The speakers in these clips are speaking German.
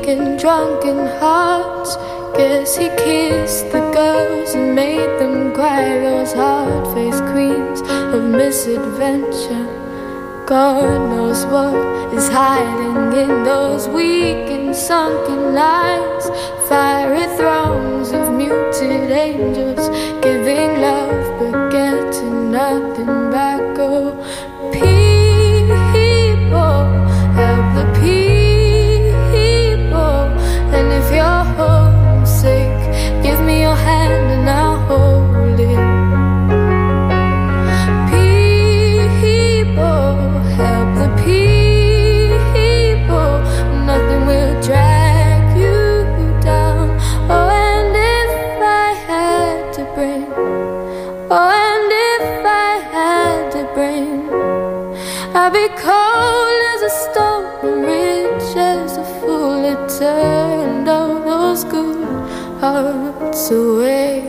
and drunken hearts. Guess he kissed the girls and made them cry, those hard-faced queens of misadventure. God knows what is hiding in those weak and sunken lines. Fiery thrones of muted angels, giving love but getting nothing back. Oh, people, help the people. And if you're homesick, give me your hand and I'll hold it. Help the people, nothing will drag you down. Oh, and if I had to bring, oh, and if I had to bring, I'd be cold as a stone and rich as a fool. It turned all those good hearts away.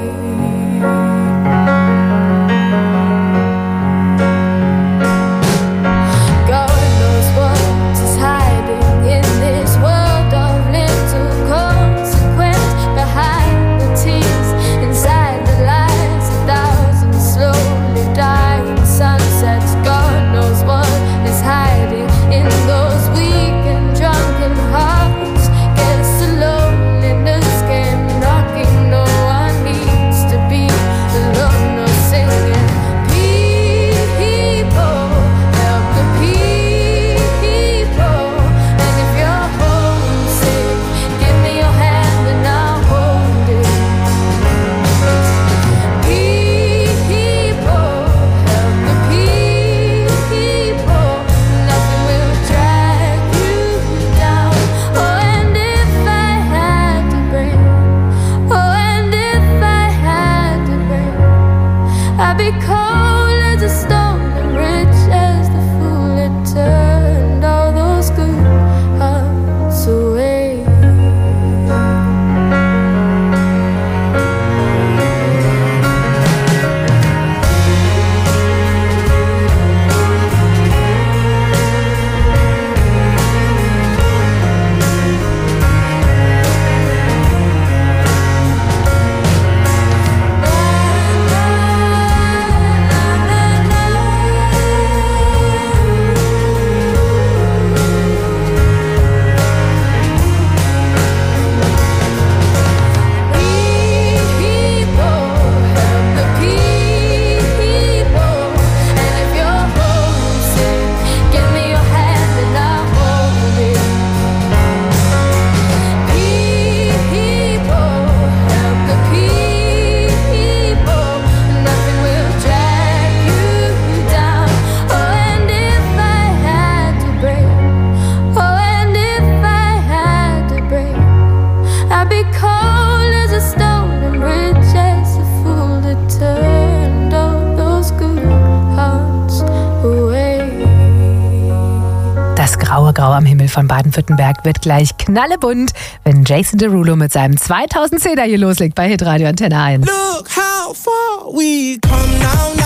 Grau am Himmel von Baden-Württemberg wird gleich knallebunt, wenn Jason Derulo mit seinem 2010er hier loslegt bei Hitradio Antenne 1. Look how far we come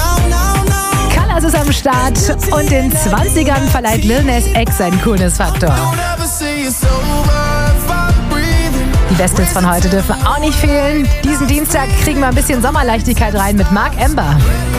now. Colors ist am Start und den 20ern verleiht Lil Nas X seinen Coolness-Faktor. Die Bestes von heute dürfen auch nicht fehlen. Diesen Dienstag kriegen wir ein bisschen Sommerleichtigkeit rein mit Mark Amber.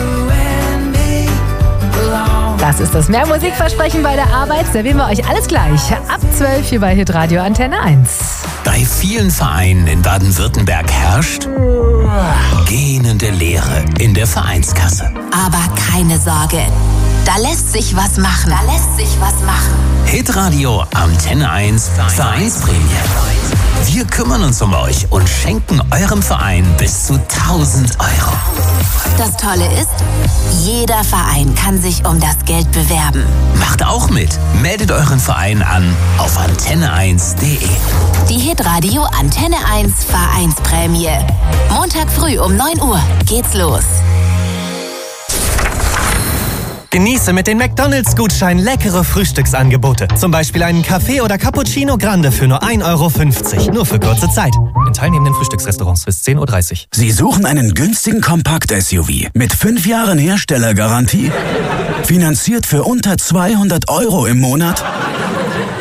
Das ist das Mehr-Musik-Versprechen bei der Arbeit. Servieren wir euch alles gleich. Ab 12 hier bei Hitradio Antenne 1. Bei vielen Vereinen in Baden-Württemberg herrscht gähnende Leere in der Vereinskasse. Aber keine Sorge, da lässt sich was machen. Hitradio Antenne 1 Vereinsprämie. Wir kümmern uns um euch und schenken eurem Verein bis zu 1.000 Euro. Das Tolle ist, jeder Verein kann sich um das Geld bewerben. Macht auch mit. Meldet euren Verein an auf antenne1.de. Die Hitradio Antenne 1 Vereinsprämie. Montag früh um 9 Uhr geht's los. Genieße mit den McDonald's-Gutscheinen leckere Frühstücksangebote. Zum Beispiel einen Kaffee oder Cappuccino Grande für nur 1,50 €. Nur für kurze Zeit. In teilnehmenden Frühstücksrestaurants bis 10:30 Uhr. Sie suchen einen günstigen Kompakt-SUV mit 5 Jahren Herstellergarantie? Finanziert für unter 200 € im Monat?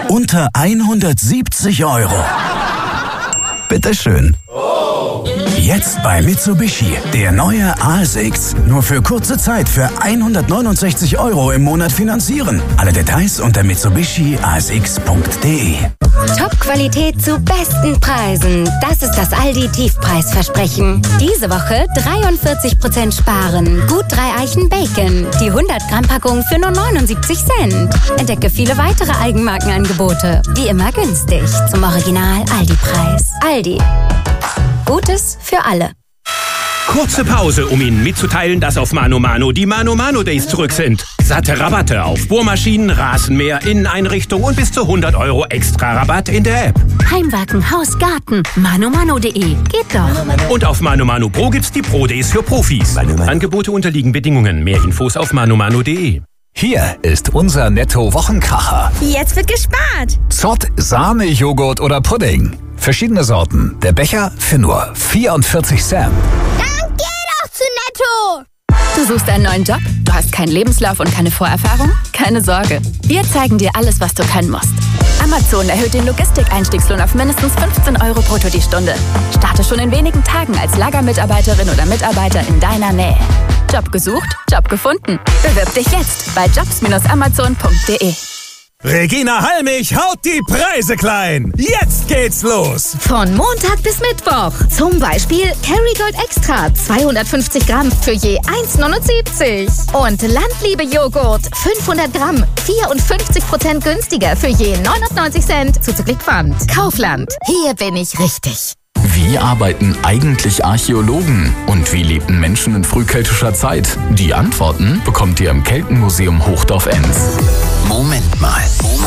unter 170 €. Bitteschön. Jetzt bei Mitsubishi. Der neue ASX. Nur für kurze Zeit für 169 € im Monat finanzieren. Alle Details unter mitsubishi-asx.de. Top-Qualität zu besten Preisen. Das ist das Aldi-Tiefpreisversprechen. Diese Woche 43% sparen. Gut 3 Eichen Bacon. Die 100-Gramm-Packung für nur 79 Cent. Entdecke viele weitere Eigenmarkenangebote. Wie immer günstig. Zum Original Aldi-Preis. Aldi. Gutes für alle. Kurze Pause, um Ihnen mitzuteilen, dass auf Mano Mano die Mano Mano Days zurück sind. Satte Rabatte auf Bohrmaschinen, Rasenmäher, Inneneinrichtung und bis zu 100 € extra Rabatt in der App. Heimwerken, Haus, Garten. manomano.de. Geht doch. Und auf Mano Mano Pro gibt's die Pro Days für Profis. Angebote unterliegen Bedingungen. Mehr Infos auf manomano.de. Hier ist unser Netto-Wochenkracher. Jetzt wird gespart. Zott, Sahne, Joghurt oder Pudding. Verschiedene Sorten. Der Becher für nur 44 Cent. Dann geh doch zu Netto. Du suchst einen neuen Job? Du hast keinen Lebenslauf und keine Vorerfahrung? Keine Sorge. Wir zeigen dir alles, was du können musst. Amazon erhöht den Logistikeinstiegslohn auf mindestens 15 € brutto die Stunde. Starte schon in wenigen Tagen als Lagermitarbeiterin oder Mitarbeiter in deiner Nähe. Job gesucht, Job gefunden. Bewirb dich jetzt bei jobs-amazon.de. Regina Halmich haut die Preise klein. Jetzt geht's los. Von Montag bis Mittwoch. Zum Beispiel Kerrygold Extra 250 Gramm für je 1,79. Und Landliebe-Joghurt 500 Gramm 54% günstiger für je 99 Cent zuzüglich Pfand. Kaufland. Hier bin ich richtig. Wie arbeiten eigentlich Archäologen? Und wie lebten Menschen in frühkeltischer Zeit? Die Antworten bekommt ihr im Keltenmuseum Hochdorf-Enns. Moment mal.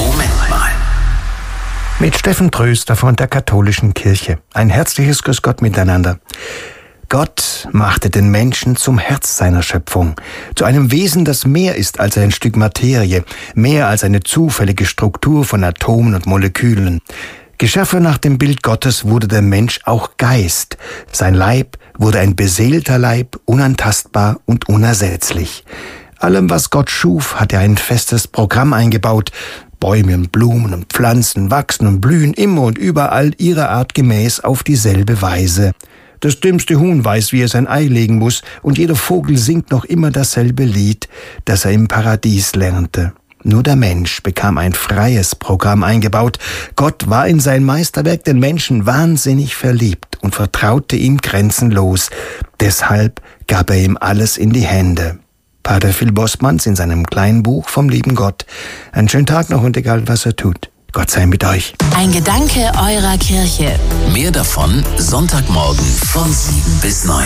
Mit Steffen Tröster von der Katholischen Kirche. Ein herzliches Grüß Gott miteinander. Gott machte den Menschen zum Herz seiner Schöpfung, zu einem Wesen, das mehr ist als ein Stück Materie, mehr als eine zufällige Struktur von Atomen und Molekülen. Geschaffen nach dem Bild Gottes wurde der Mensch auch Geist. Sein Leib wurde ein beseelter Leib, unantastbar und unersetzlich. Allem, was Gott schuf, hat er ein festes Programm eingebaut. Bäume und Blumen und Pflanzen wachsen und blühen immer und überall ihrer Art gemäß auf dieselbe Weise. Das dümmste Huhn weiß, wie er sein Ei legen muss, und jeder Vogel singt noch immer dasselbe Lied, das er im Paradies lernte. Nur der Mensch bekam ein freies Programm eingebaut. Gott war in sein Meisterwerk den Menschen wahnsinnig verliebt und vertraute ihm grenzenlos. Deshalb gab er ihm alles in die Hände. Pater Phil Bossmanns in seinem kleinen Buch vom lieben Gott. Einen schönen Tag noch und egal was er tut. Gott sei mit euch. Ein Gedanke eurer Kirche. Mehr davon Sonntagmorgen von 7 bis 9.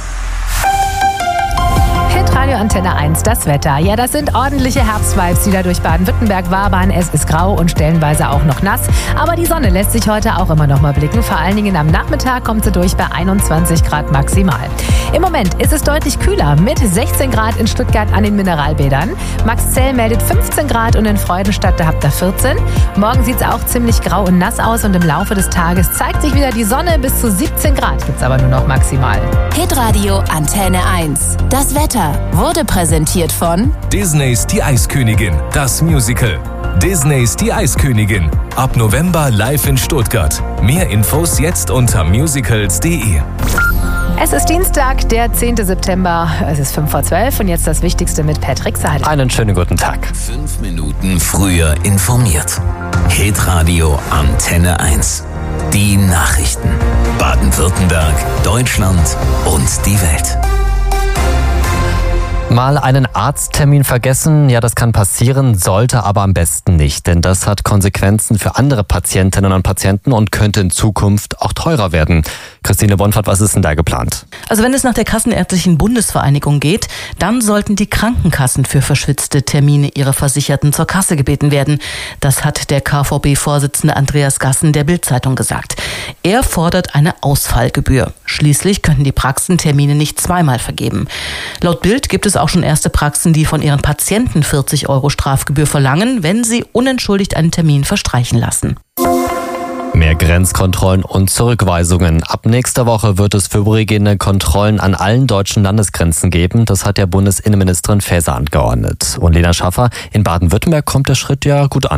Hitradio Antenne 1, das Wetter. Ja, das sind ordentliche Herbstvibes, die da durch Baden-Württemberg wabern. Es ist grau und stellenweise auch noch nass. Aber die Sonne lässt sich heute auch immer noch mal blicken. Vor allen Dingen am Nachmittag kommt sie durch bei 21 Grad maximal. Im Moment ist es deutlich kühler mit 16 Grad in Stuttgart an den Mineralbädern. Maxzell meldet 15 Grad und in Freudenstadt, da habt ihr 14. Morgen sieht es auch ziemlich grau und nass aus und im Laufe des Tages zeigt sich wieder die Sonne. Bis zu 17 Grad gibt es aber nur noch maximal. Hitradio Antenne 1. Das Wetter wurde präsentiert von Disneys Die Eiskönigin, das Musical. Disneys Die Eiskönigin. Ab November live in Stuttgart. Mehr Infos jetzt unter musicals.de. Es ist Dienstag, der 10. September. Es ist 5:12 und jetzt das Wichtigste mit Patrick Seidel. Einen schönen guten Tag. 5 Minuten früher informiert. Hitradio Antenne 1. Die Nachrichten. Baden-Württemberg, Deutschland und die Welt. Mal einen Arzttermin vergessen, ja, das kann passieren, sollte aber am besten nicht, denn das hat Konsequenzen für andere Patientinnen und Patienten und könnte in Zukunft auch teurer werden. Christine Bonfahrt, was ist denn da geplant? Also wenn es nach der Kassenärztlichen Bundesvereinigung geht, dann sollten die Krankenkassen für verschwitzte Termine ihrer Versicherten zur Kasse gebeten werden. Das hat der KVB-Vorsitzende Andreas Gassen der Bild-Zeitung gesagt. Er fordert eine Ausfallgebühr. Schließlich könnten die Praxen Termine nicht zweimal vergeben. Laut Bild gibt es auch schon erste Praxen, die von ihren Patienten 40 € Strafgebühr verlangen, wenn sie unentschuldigt einen Termin verstreichen lassen. Mehr Grenzkontrollen und Zurückweisungen. Ab nächster Woche wird es vorübergehende Kontrollen an allen deutschen Landesgrenzen geben. Das hat der Bundesinnenministerin Faeser angeordnet. Und Lena Schaffer, in Baden-Württemberg kommt der Schritt ja gut an.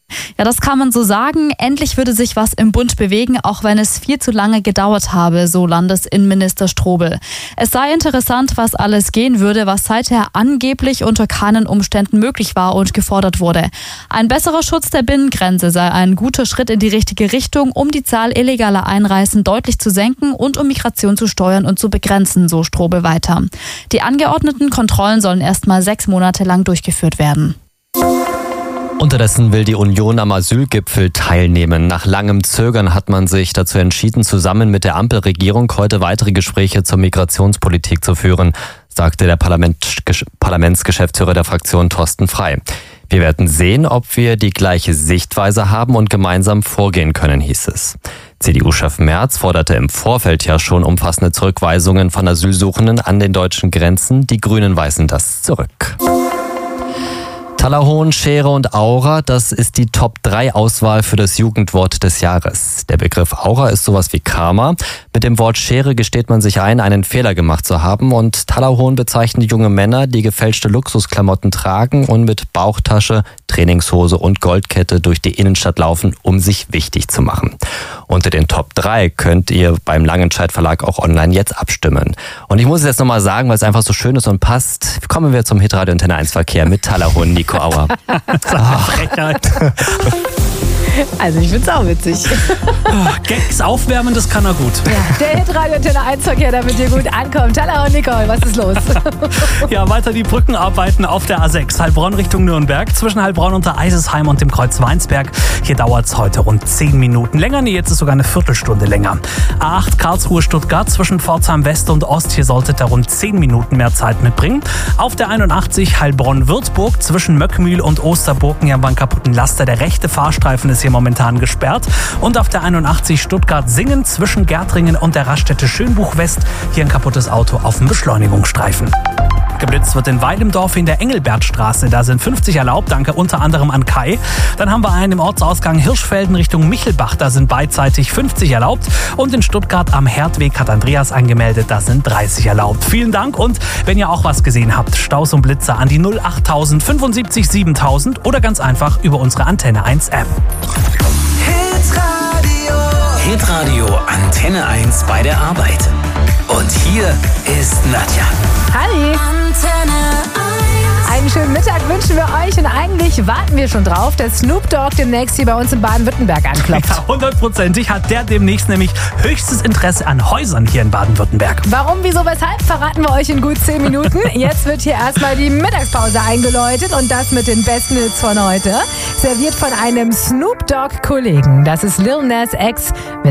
Ja, das kann man so sagen. Endlich würde sich was im Bund bewegen, auch wenn es viel zu lange gedauert habe, so Landesinnenminister Strobel. Es sei interessant, was alles gehen würde, was seither angeblich unter keinen Umständen möglich war und gefordert wurde. Ein besserer Schutz der Binnengrenze sei ein guter Schritt in die richtige Richtung, um die Zahl illegaler Einreisen deutlich zu senken und um Migration zu steuern und zu begrenzen, so Strobel weiter. Die angeordneten Kontrollen sollen erstmal 6 Monate lang durchgeführt werden. Unterdessen will die Union am Asylgipfel teilnehmen. Nach langem Zögern hat man sich dazu entschieden, zusammen mit der Ampelregierung heute weitere Gespräche zur Migrationspolitik zu führen, sagte der Parlamentsgeschäftsführer der Fraktion Thorsten Frey. Wir werden sehen, ob wir die gleiche Sichtweise haben und gemeinsam vorgehen können, hieß es. CDU-Chef Merz forderte im Vorfeld ja schon umfassende Zurückweisungen von Asylsuchenden an den deutschen Grenzen. Die Grünen weisen das zurück. Talahohn, Schere und Aura, das ist die Top-3-Auswahl für das Jugendwort des Jahres. Der Begriff Aura ist sowas wie Karma. Mit dem Wort Schere gesteht man sich ein, einen Fehler gemacht zu haben. Und Talahohn bezeichnet junge Männer, die gefälschte Luxusklamotten tragen und mit Bauchtasche, Trainingshose und Goldkette durch die Innenstadt laufen, um sich wichtig zu machen. Unter den Top 3 könnt ihr beim Langenscheidt Verlag auch online jetzt abstimmen. Und ich muss es jetzt nochmal sagen, weil es einfach so schön ist und passt. Kommen wir zum Hitradio Antenne 1 Verkehr mit Talahohn, Nico Auer. Also ich find's auch witzig. Gags aufwärmen, das kann er gut. Ja, der Hitradio Antenne 1 Verkehr, damit ihr gut ankommt. Hallo Nicole, was ist los? Ja, weiter die Brückenarbeiten auf der A6. Heilbronn Richtung Nürnberg. Zwischen Heilbronn und der Eisesheim und dem Kreuz Weinsberg. Hier dauert's heute rund 10 Minuten länger. Nee, jetzt ist sogar eine Viertelstunde länger. A8 Karlsruhe Stuttgart zwischen Pforzheim West und Ost. Hier solltet ihr rund 10 Minuten mehr Zeit mitbringen. Auf der 81 Heilbronn Würzburg zwischen Möckmühl und Osterburgen. Hier haben wir einen kaputten Laster. Der rechte Fahrstreifen ist hier momentan gesperrt. Und auf der 81 Stuttgart-Singen zwischen Gärtringen und der Raststätte Schönbuch West hier ein kaputtes Auto auf dem Beschleunigungsstreifen. Geblitzt wird in Weidemdorf in der Engelbertstraße. Da sind 50 erlaubt, danke unter anderem an Kai. Dann haben wir einen im Ortsausgang Hirschfelden Richtung Michelbach. Da sind beidseitig 50 erlaubt. Und in Stuttgart am Herdweg hat Andreas angemeldet. Da sind 30 erlaubt. Vielen Dank. Und wenn ihr auch was gesehen habt, Staus und Blitzer an die 08000 75 7000 oder ganz einfach über unsere Antenne 1 App. Hitradio Antenne 1 bei der Arbeit. Und hier ist Nadja. Halli. Einen schönen Mittag wünschen wir euch und eigentlich warten wir schon drauf, dass Snoop Dogg demnächst hier bei uns in Baden-Württemberg anklopft. Ja, 100%ig hat der demnächst nämlich höchstes Interesse an Häusern hier in Baden-Württemberg. Warum, wieso, weshalb, verraten wir euch in gut 10 Minuten. Jetzt wird hier erstmal die Mittagspause eingeläutet und das mit den besten Hits von heute. Serviert von einem Snoop Dogg-Kollegen. Das ist Lil Nas X.